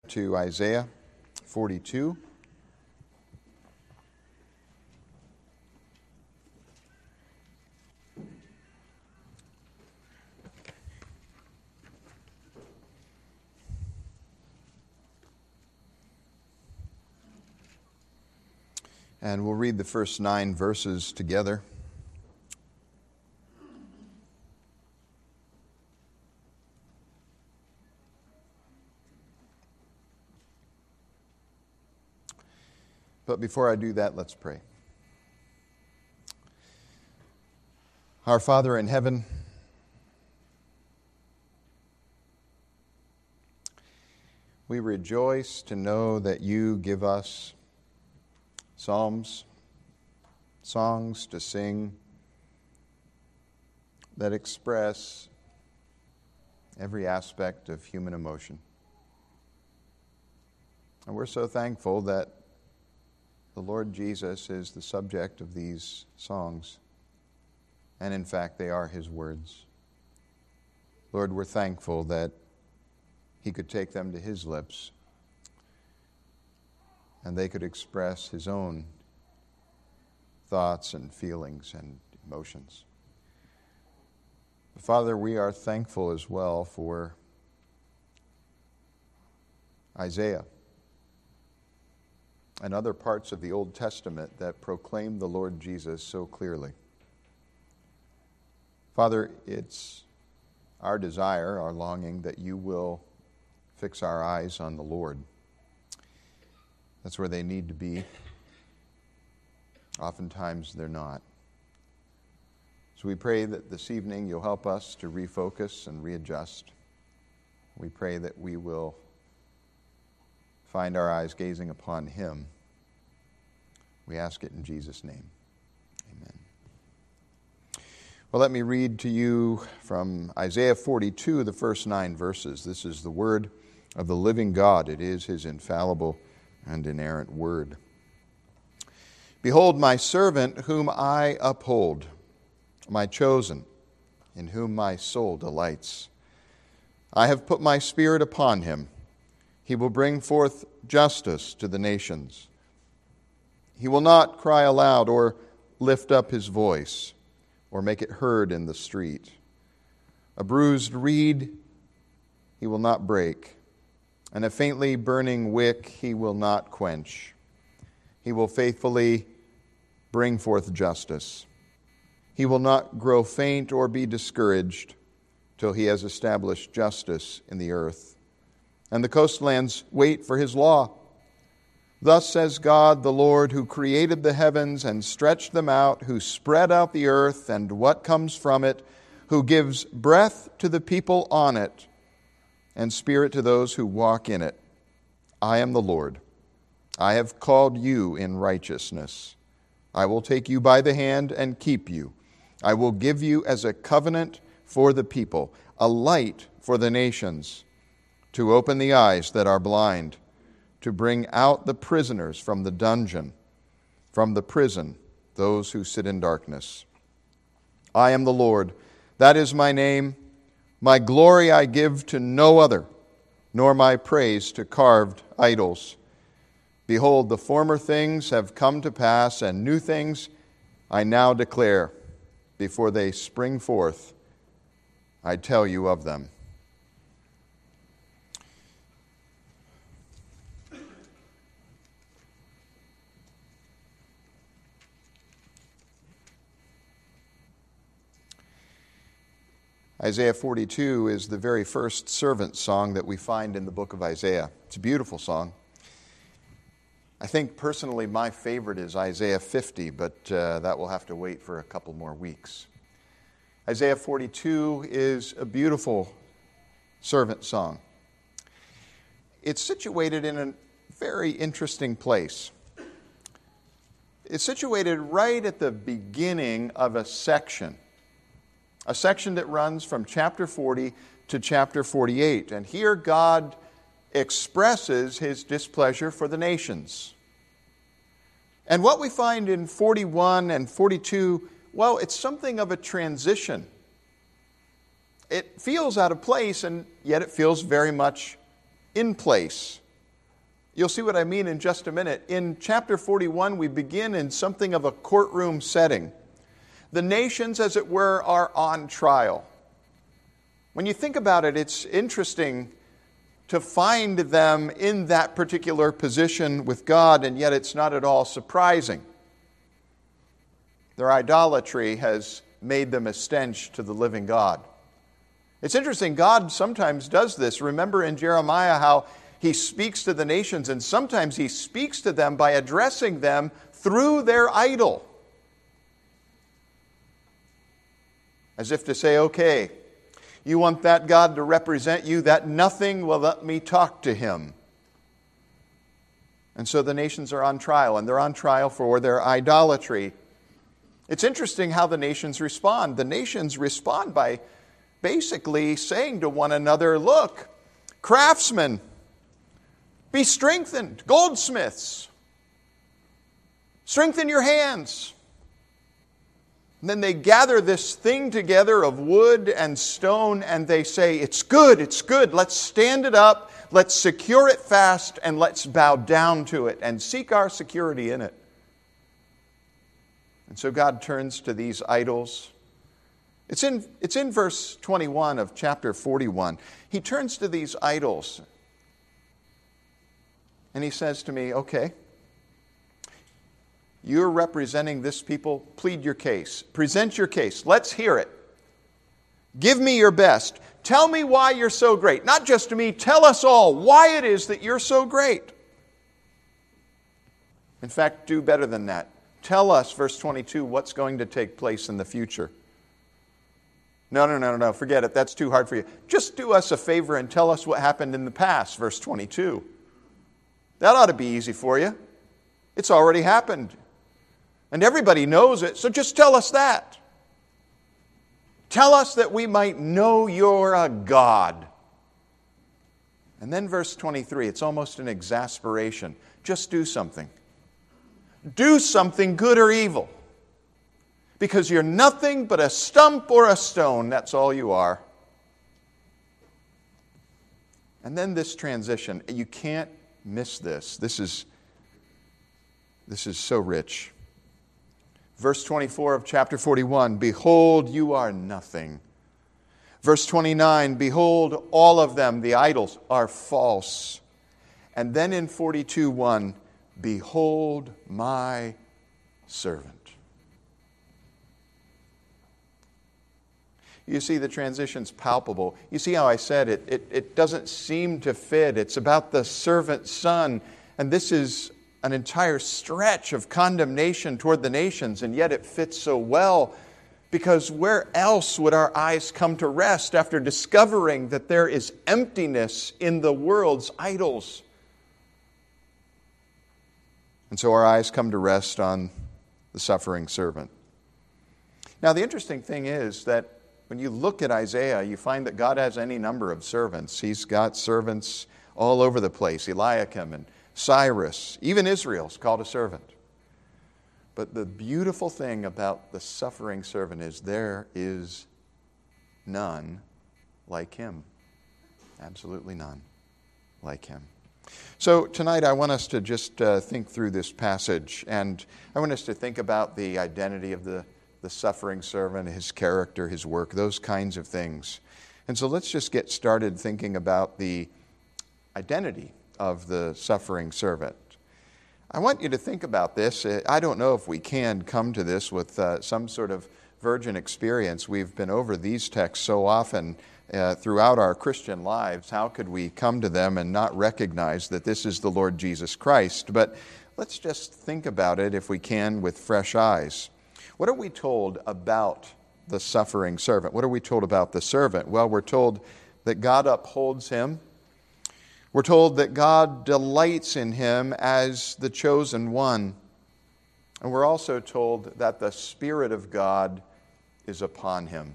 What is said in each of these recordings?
to Isaiah 42. And we'll read the first 9 verses together. But before I do that, let's pray. Our Father in heaven, we rejoice to know that you give us psalms, songs to sing that express every aspect of human emotion. And we're so thankful that the Lord Jesus is the subject of these songs. And in fact, they are His words. Lord, we're thankful that He could take them to His lips and they could express His own thoughts and feelings and emotions. Father, we are thankful as well for Isaiah and other parts of the Old Testament that proclaim the Lord Jesus so clearly. Father, it's our desire, our longing, that you will fix our eyes on the Lord. That's where they need to be. Oftentimes they're not. So we pray that this evening you'll help us to refocus and readjust. We pray that we will find our eyes gazing upon Him. We ask it in Jesus' name. Amen. Well, let me read to you from Isaiah 42, the first 9 verses. This is the word of the living God. It is His infallible and inerrant word. Behold, my servant whom I uphold, my chosen, in whom my soul delights. I have put my spirit upon him. He will bring forth justice to the nations. He will not cry aloud or lift up his voice or make it heard in the street. A bruised reed he will not break, and a faintly burning wick he will not quench. He will faithfully bring forth justice. He will not grow faint or be discouraged till he has established justice in the earth. And the coastlands wait for his law. Thus says God, the Lord, who created the heavens and stretched them out, who spread out the earth and what comes from it, who gives breath to the people on it, and spirit to those who walk in it. I am the Lord. I have called you in righteousness. I will take you by the hand and keep you. I will give you as a covenant for the people, a light for the nations, to open the eyes that are blind, to bring out the prisoners from the dungeon, from the prison, those who sit in darkness. I am the Lord. That is my name. My glory I give to no other, nor my praise to carved idols. Behold, the former things have come to pass, and new things I now declare. Before they spring forth, I tell you of them. Isaiah 42 is the very first servant song that we find in the book of Isaiah. It's a beautiful song. I think personally my favorite is Isaiah 50, but that will have to wait for a couple more weeks. Isaiah 42 is a beautiful servant song. It's situated in a very interesting place. It's situated right at the beginning of a section that runs from chapter 40 to chapter 48. And here God expresses His displeasure for the nations. And what we find in 41 and 42, well, it's something of a transition. It feels out of place, and yet it feels very much in place. You'll see what I mean in just a minute. In chapter 41, we begin in something of a courtroom setting. The nations, as it were, are on trial. When you think about it, it's interesting to find them in that particular position with God, and yet it's not at all surprising. Their idolatry has made them a stench to the living God. It's interesting, God sometimes does this. Remember in Jeremiah how He speaks to the nations, and sometimes He speaks to them by addressing them through their idol. As if to say, okay, you want that God to represent you, that nothing will let me talk to Him. And so the nations are on trial, and they're on trial for their idolatry. It's interesting how the nations respond. The nations respond by basically saying to one another, look, craftsmen, be strengthened, goldsmiths, strengthen your hands. And then they gather this thing together of wood and stone, and they say, it's good, let's stand it up, let's secure it fast, and let's bow down to it and seek our security in it. And so God turns to these idols. It's in verse 21 of chapter 41. He turns to these idols, and He says to me, okay, you're representing this people. Plead your case. Present your case. Let's hear it. Give me your best. Tell me why you're so great. Not just to me, tell us all why it is that you're so great. In fact, do better than that. Tell us, verse 22, what's going to take place in the future. No, forget it. That's too hard for you. Just do us a favor and tell us what happened in the past, verse 22. That ought to be easy for you. It's already happened. And everybody knows it, so just tell us that. Tell us that we might know you're a God. And then verse 23, it's almost an exasperation. Just do something. Do something good or evil. Because you're nothing but a stump or a stone. That's all you are. And then this transition. You can't miss this. This is so rich. Verse 24 of chapter 41, behold, you are nothing. Verse 29, behold, all of them, the idols, are false. And then in 42:1, behold my servant. You see, the transition's palpable. You see how I said it doesn't seem to fit. It's about the servant son. And this is an entire stretch of condemnation toward the nations, and yet it fits so well, because where else would our eyes come to rest after discovering that there is emptiness in the world's idols? And so our eyes come to rest on the suffering servant. Now, the interesting thing is that when you look at Isaiah, you find that God has any number of servants. He's got servants all over the place, Eliakim and Cyrus, even Israel's called a servant. But the beautiful thing about the suffering servant is there is none like him. Absolutely none like him. So tonight I want us to just think through this passage, and I want us to think about the identity of the suffering servant, his character, his work, those kinds of things. And so let's just get started thinking about the identity of the suffering servant. I want you to think about this. I don't know if we can come to this with some sort of virgin experience. We've been over these texts so often throughout our Christian lives. How could we come to them and not recognize that this is the Lord Jesus Christ? But let's just think about it, if we can, with fresh eyes. What are we told about the suffering servant? What are we told about the servant? Well, we're told that God upholds him. We're told that God delights in him as the chosen one. And we're also told that the Spirit of God is upon him.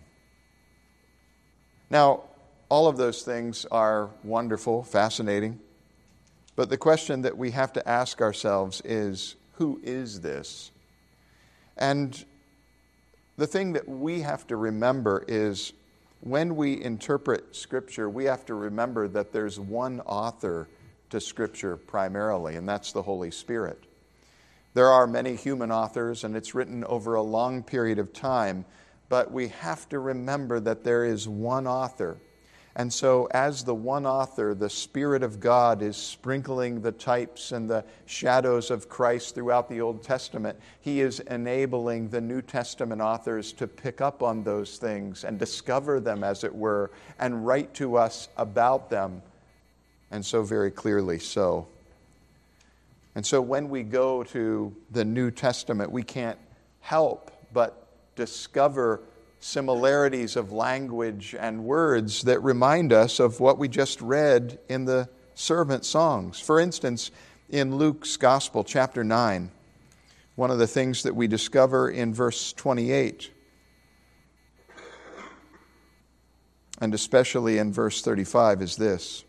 Now, all of those things are wonderful, fascinating. But the question that we have to ask ourselves is, who is this? And the thing that we have to remember is, when we interpret Scripture, we have to remember that there's one author to Scripture primarily, and that's the Holy Spirit. There are many human authors, and it's written over a long period of time, but we have to remember that there is one author. And so as the one author, the Spirit of God is sprinkling the types and the shadows of Christ throughout the Old Testament. He is enabling the New Testament authors to pick up on those things and discover them, as it were, and write to us about them, and so very clearly so. And so when we go to the New Testament, we can't help but discover similarities of language and words that remind us of what we just read in the servant songs. For instance, in Luke's Gospel, chapter 9, one of the things that we discover in verse 28, and especially in verse 35, is this.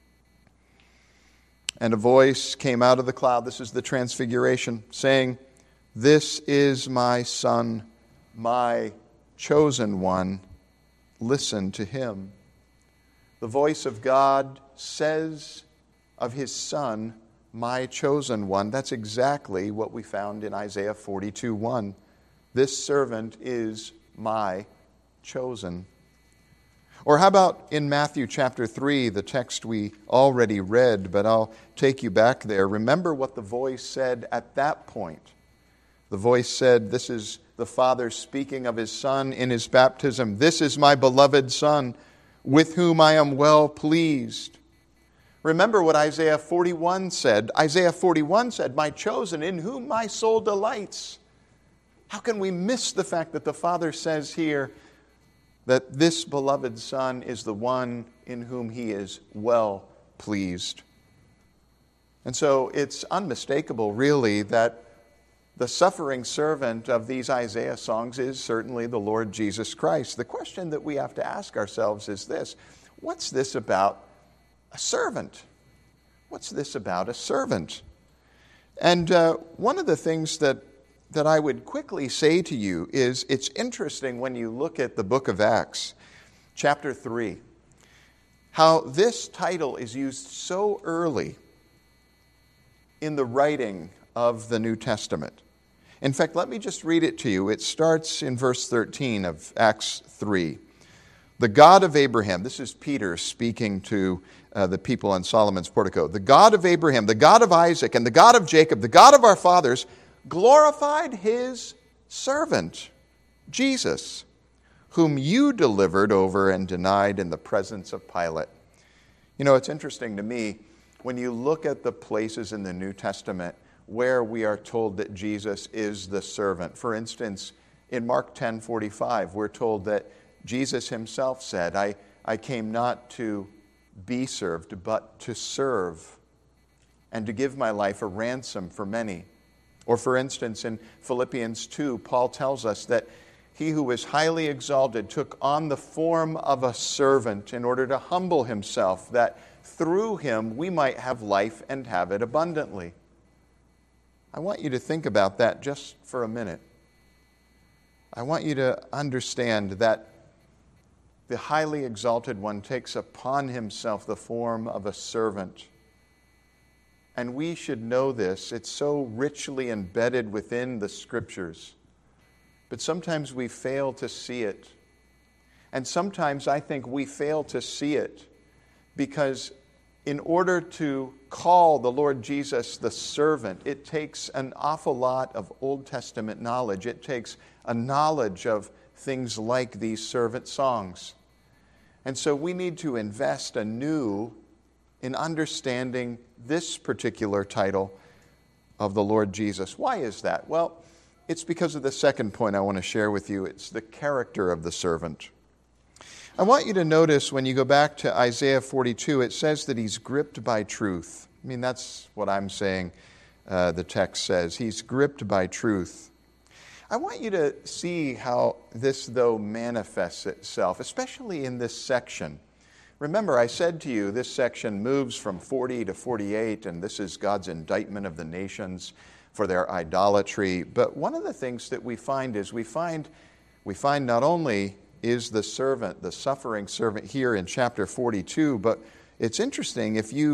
And a voice came out of the cloud, this is the Transfiguration, saying, "This is my Son, my chosen one, listen to him." The voice of God says of his Son, "my chosen one." That's exactly what we found in Isaiah 42:1. This servant is my chosen. Or how about in Matthew chapter 3, the text we already read, but I'll take you back there. Remember what the voice said at that point. The voice said, this is the Father speaking of his Son in his baptism. "This is my beloved Son, with whom I am well pleased." Remember what Isaiah 41 said. Isaiah 41 said, "My chosen, in whom my soul delights." How can we miss the fact that the Father says here that this beloved Son is the one in whom he is well pleased? And so it's unmistakable, really, that the suffering servant of these Isaiah songs is certainly the Lord Jesus Christ. The question that we have to ask ourselves is this: what's this about a servant? What's this about a servant? And one of the things that I would quickly say to you is it's interesting when you look at the book of Acts, chapter 3, how this title is used so early in the writing of the New Testament. In fact, let me just read it to you. It starts in verse 13 of Acts 3. "The God of Abraham," this is Peter speaking to the people on Solomon's portico, "the God of Abraham, the God of Isaac, and the God of Jacob, the God of our fathers, glorified his servant, Jesus, whom you delivered over and denied in the presence of Pilate." You know, it's interesting to me when you look at the places in the New Testament where we are told that Jesus is the servant. For instance, in Mark 10:45, we're told that Jesus himself said, I came not to be served, but to serve, and to give my life a ransom for many. Or for instance, in Philippians 2, Paul tells us that he who was highly exalted took on the form of a servant in order to humble himself, that through him we might have life and have it abundantly. I want you to think about that just for a minute. I want you to understand that the highly exalted one takes upon himself the form of a servant. And we should know this. It's so richly embedded within the Scriptures. But sometimes we fail to see it. And sometimes I think we fail to see it because in order to call the Lord Jesus the servant, it takes an awful lot of Old Testament knowledge. It takes a knowledge of things like these servant songs. And so we need to invest anew in understanding this particular title of the Lord Jesus. Why is that? Well, it's because of the second point I want to share with you. It's the character of the servant. I want you to notice when you go back to Isaiah 42, it says that he's gripped by truth. I mean, that's what I'm saying the text says. He's gripped by truth. I want you to see how this, though, manifests itself, especially in this section. Remember, I said to you, this section moves from 40 to 48, and this is God's indictment of the nations for their idolatry. But one of the things that we find is we find not only is the servant, the suffering servant here in chapter 42, but it's interesting if you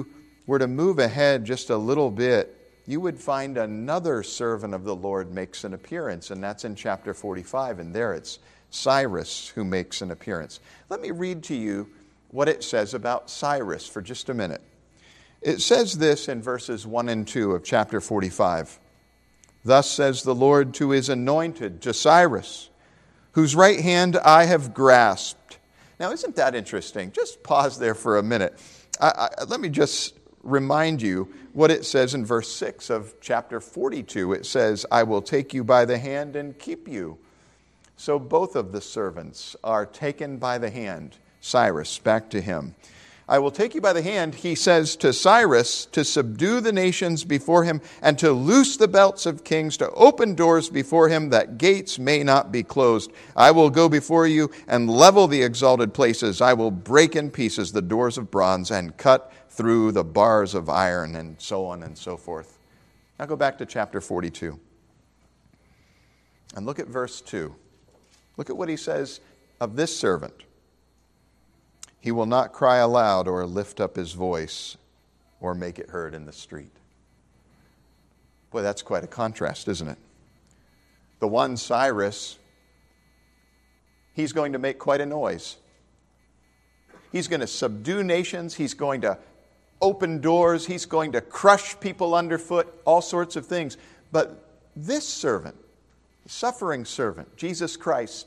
were to move ahead just a little bit, you would find another servant of the Lord makes an appearance, and that's in chapter 45, and there it's Cyrus who makes an appearance. Let me read to you what it says about Cyrus for just a minute. It says this in verses 1 and 2 of chapter 45. Thus says the Lord to his anointed, to Cyrus, whose right hand I have grasped. Now, isn't that interesting? Just pause there for a minute. Let me just remind you what it says in verse 6 of chapter 42. It says, I will take you by the hand and keep you. So both of the servants are taken by the hand. Cyrus, back to him. I will take you by the hand, he says to Cyrus, to subdue the nations before him and to loose the belts of kings, to open doors before him that gates may not be closed. I will go before you and level the exalted places. I will break in pieces the doors of bronze and cut through the bars of iron, and so on and so forth. Now go back to chapter 42 and look at verse 2. Look at what he says of this servant. He will not cry aloud or lift up his voice or make it heard in the street. Boy, that's quite a contrast, isn't it? The one, Cyrus, he's going to make quite a noise. He's going to subdue nations. He's going to open doors. He's going to crush people underfoot, all sorts of things. But this servant, the suffering servant, Jesus Christ,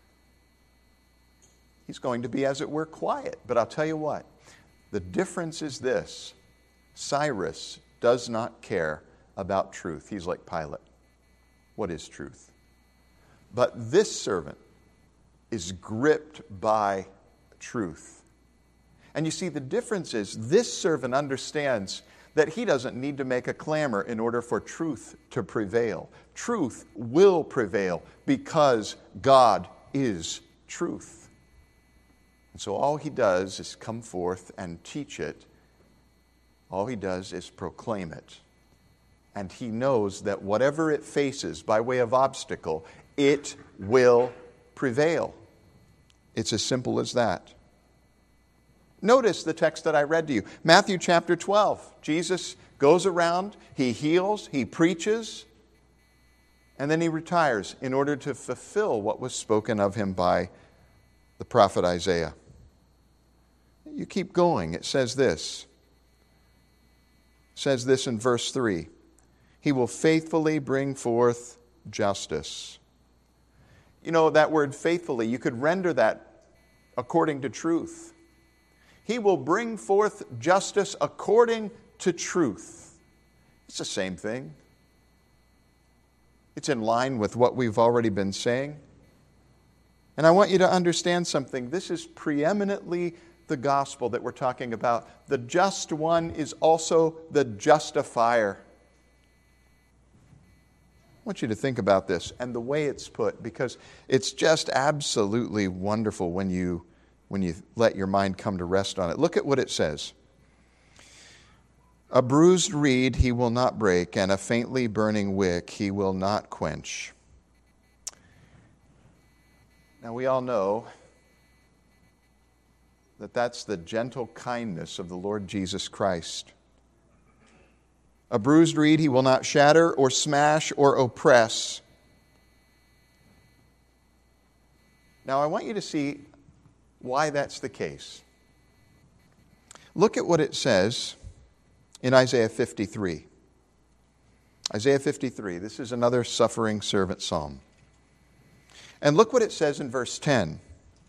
he's going to be, as it were, quiet. But I'll tell you what, the difference is this. Cyrus does not care about truth. He's like Pilate. What is truth? But this servant is gripped by truth. And you see, the difference is this servant understands that he doesn't need to make a clamor in order for truth to prevail. Truth will prevail because God is truth. And so all he does is come forth and teach it. All he does is proclaim it. And he knows that whatever it faces by way of obstacle, it will prevail. It's as simple as that. Notice the text that I read to you. Matthew chapter 12. Jesus goes around, he heals, he preaches, and then he retires in order to fulfill what was spoken of him by the prophet Isaiah. You keep going. It says this. It says this in verse 3. He will faithfully bring forth justice. You know, that word faithfully, you could render that according to truth. He will bring forth justice according to truth. It's the same thing. It's in line with what we've already been saying. And I want you to understand something. This is preeminently the gospel that we're talking about. The just one is also the justifier. I want you to think about this and the way it's put, because it's just absolutely wonderful when you let your mind come to rest on it. Look at what it says. A bruised reed he will not break, and a faintly burning wick he will not quench. Now we all know that that's the gentle kindness of the Lord Jesus Christ. A bruised reed he will not shatter or smash or oppress. Now I want you to see why that's the case. Look at what it says in Isaiah 53. Isaiah 53, this is another suffering servant psalm. And look what it says in verse 10.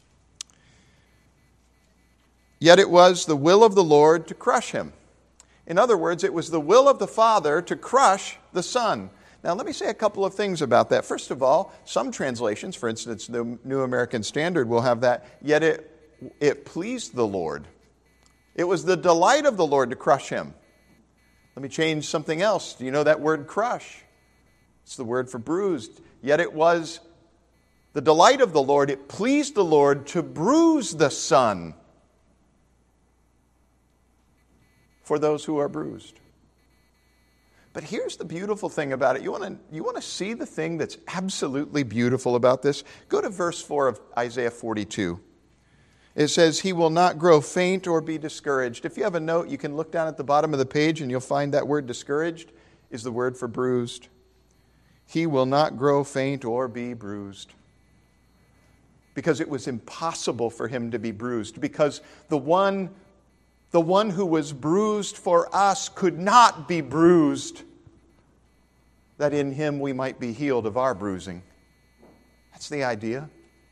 Yet it was the will of the Lord to crush him. In other words, it was the will of the Father to crush the Son. Now, let me say a couple of things about that. First of all, some translations, for instance, the New American Standard will have that, yet it pleased the Lord. It was the delight of the Lord to crush him. Let me change something else. Do you know that word crush? It's the word for bruised. Yet it was the delight of the Lord, it pleased the Lord to bruise the Son for those who are bruised. But here's the beautiful thing about it. You want to see the thing that's absolutely beautiful about this? Go to verse 4 of Isaiah 42. It says, he will not grow faint or be discouraged. If you have a note, you can look down at the bottom of the page and you'll find that word discouraged is the word for bruised. He will not grow faint or be bruised. Because it was impossible for him to be bruised. Because the one who was bruised for us could not be bruised, that in him we might be healed of our bruising. That's the idea.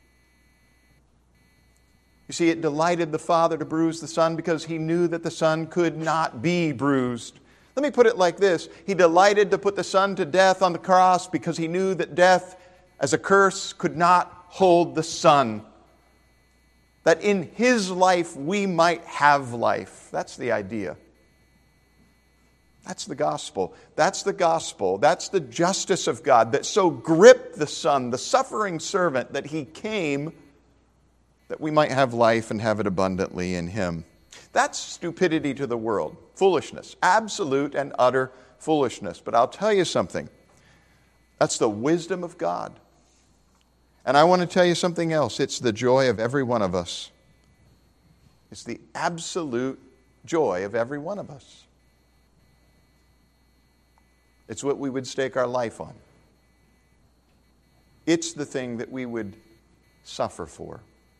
You see, it delighted the Father to bruise the Son because he knew that the Son could not be bruised. Let me put it like this. He delighted to put the Son to death on the cross because he knew that death as a curse could not hold the Son. That in his life we might have life. That's the idea. That's the gospel. That's the gospel. That's the justice of God that so gripped the Son, the suffering servant, that he came that we might have life and have it abundantly in him. That's stupidity to the world. Foolishness. Absolute and utter foolishness. But I'll tell you something. That's the wisdom of God. And I want to tell you something else. It's the joy of every one of us. It's the absolute joy of every one of us. It's what we would stake our life on. It's the thing that we would suffer for.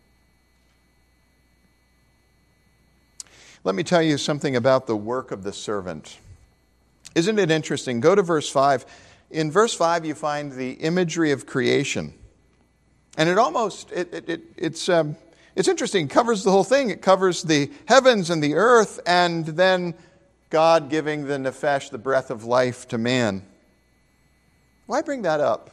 Let me tell you something about the work of the servant. Isn't it interesting? Go to verse 5. In verse 5 you find the imagery of creation. And it's interesting. It covers the whole thing. It covers the heavens and the earth, and then God giving the nephesh, the breath of life, to man. Why bring that up?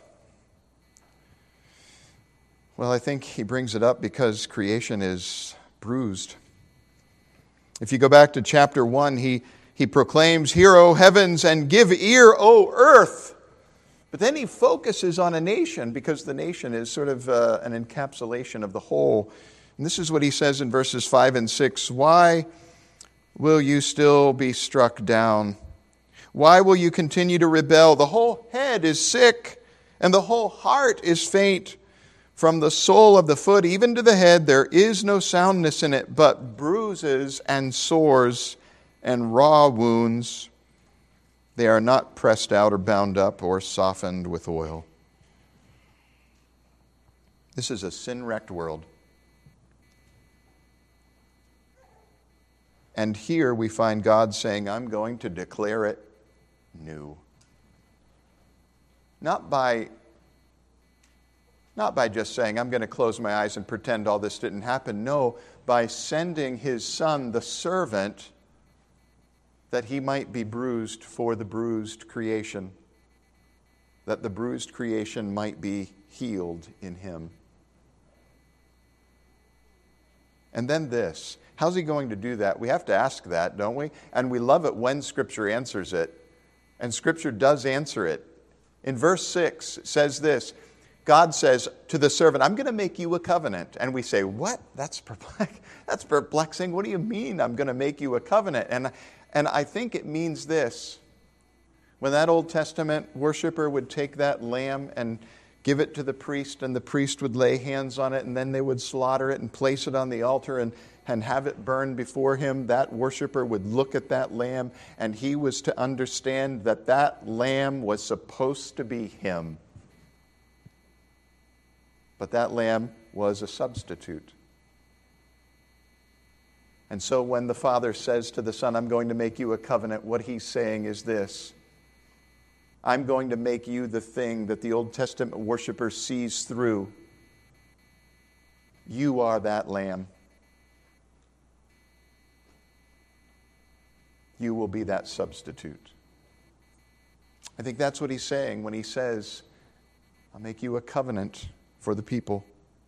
Well, I think he brings it up because creation is bruised. If you go back to chapter 1, he proclaims, "Hear, O heavens, and give ear, O earth." But then he focuses on a nation because the nation is sort of an encapsulation of the whole. And this is what he says in verses 5 and 6. "Why will you still be struck down? Why will you continue to rebel? The whole head is sick, and the whole heart is faint. From the sole of the foot even to the head, there is no soundness in it, but bruises and sores and raw wounds. They are not pressed out or bound up or softened with oil." This is a sin-wrecked world. And here we find God saying, "I'm going to declare it new." Not by just saying, "I'm going to close my eyes and pretend all this didn't happen." No, by sending his Son, the servant, that he might be bruised for the bruised creation, that the bruised creation might be healed in him. And then this. How's he going to do that? We have to ask that, don't we? And we love it when Scripture answers it. And Scripture does answer it. In verse 6, it says this. God says to the servant, "I'm going to make you a covenant." And we say, "What? That's perplexing. What do you mean I'm going to make you a covenant?" And I think it means this. When that Old Testament worshiper would take that lamb and give it to the priest, and the priest would lay hands on it, and then they would slaughter it and place it on the altar and have it burned before him, that worshiper would look at that lamb, and he was to understand that that lamb was supposed to be him. But that lamb was a substitute. And so when the Father says to the Son, "I'm going to make you a covenant," what he's saying is this. I'm going to make you the thing that the Old Testament worshiper sees through. You are that lamb. You will be that substitute. I think that's what he's saying when he says, "I'll make you a covenant for the people."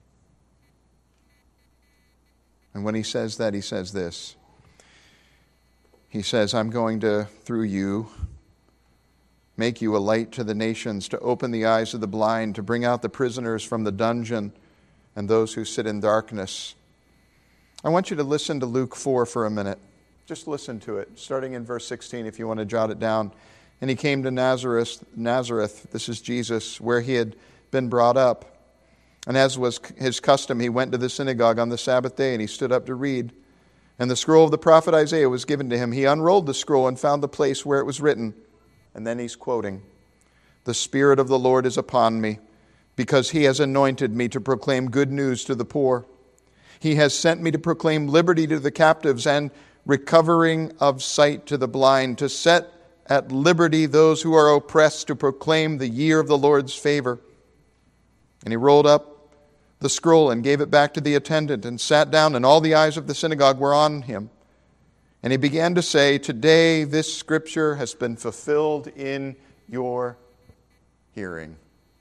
And when he says that, he says this. He says, "I'm going to, through you, make you a light to the nations, to open the eyes of the blind, to bring out the prisoners from the dungeon and those who sit in darkness." I want you to listen to Luke 4 for a minute. Just listen to it, starting in verse 16 if you want to jot it down. "And he came to Nazareth, this is Jesus, where he had been brought up. And as was his custom, he went to the synagogue on the Sabbath day, and he stood up to read. And the scroll of the prophet Isaiah was given to him. He unrolled the scroll and found the place where it was written. And then he's quoting, "The Spirit of the Lord is upon me, because he has anointed me to proclaim good news to the poor. He has sent me to proclaim liberty to the captives and recovering of sight to the blind, to set at liberty those who are oppressed, to proclaim the year of the Lord's favor." And he rolled up the scroll and gave it back to the attendant and sat down, and all the eyes of the synagogue were on him. And he began to say, "Today this scripture has been fulfilled in your hearing."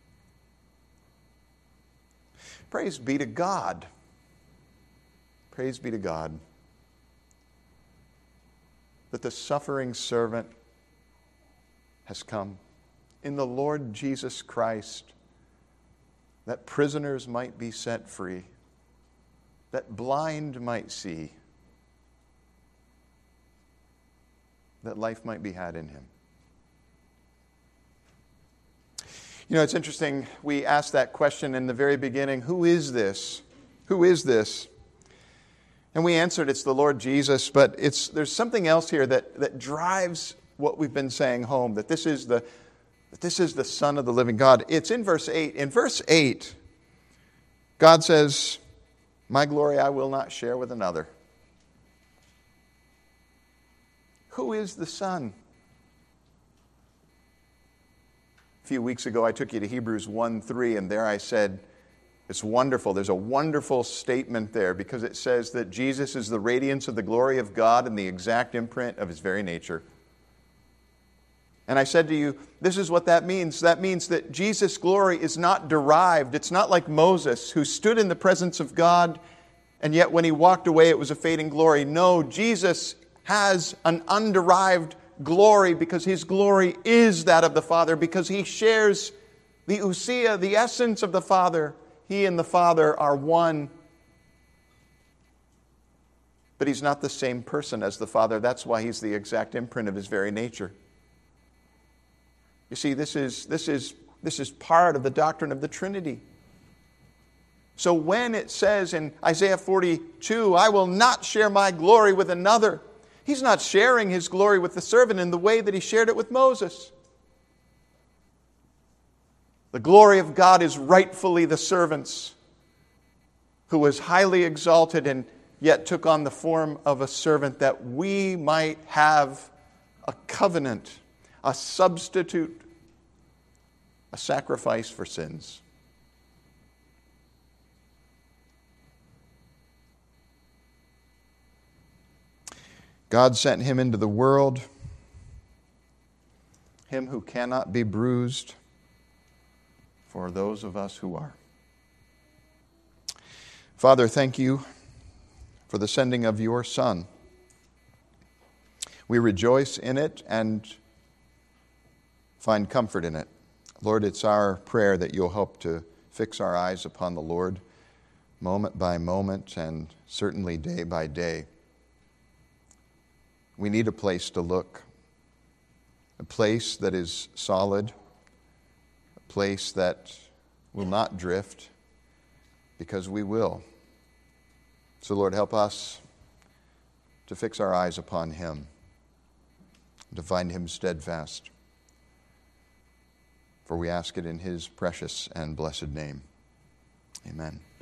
Praise be to God. Praise be to God that the suffering servant has come in the Lord Jesus Christ, that prisoners might be set free, that blind might see, that life might be had in him. You know, it's interesting, we asked that question in the very beginning, who is this? Who is this? And we answered, it's the Lord Jesus, but there's something else here that drives what we've been saying home, that this is the Son of the living God. It's in verse 8. In verse 8, God says, "My glory I will not share with another." Who is the Son? A few weeks ago, I took you to Hebrews 1:3, and there I said, it's wonderful. There's a wonderful statement there because it says that Jesus is the radiance of the glory of God and the exact imprint of his very nature. And I said to you, this is what that means. That means that Jesus' glory is not derived. It's not like Moses, who stood in the presence of God, and yet when he walked away, it was a fading glory. No, Jesus has an underived glory because his glory is that of the Father, because he shares the ousia, the essence of the Father. He and the Father are one. But he's not the same person as the Father. That's why he's the exact imprint of his very nature. You see, this is part of the doctrine of the Trinity. So when it says in Isaiah 42, "I will not share my glory with another," he's not sharing his glory with the servant in the way that he shared it with Moses. The glory of God is rightfully the servant's, who was highly exalted and yet took on the form of a servant that we might have a covenant, a substitute, a sacrifice for sins. God sent him into the world, him who cannot be bruised, for those of us who are. Father, thank you for the sending of your Son. We rejoice in it and find comfort in it. Lord, it's our prayer that you'll help to fix our eyes upon the Lord moment by moment and certainly day by day. We need a place to look, a place that is solid, a place that will not drift, because we will. So, Lord, help us to fix our eyes upon him, to find him steadfast. For we ask it in his precious and blessed name. Amen.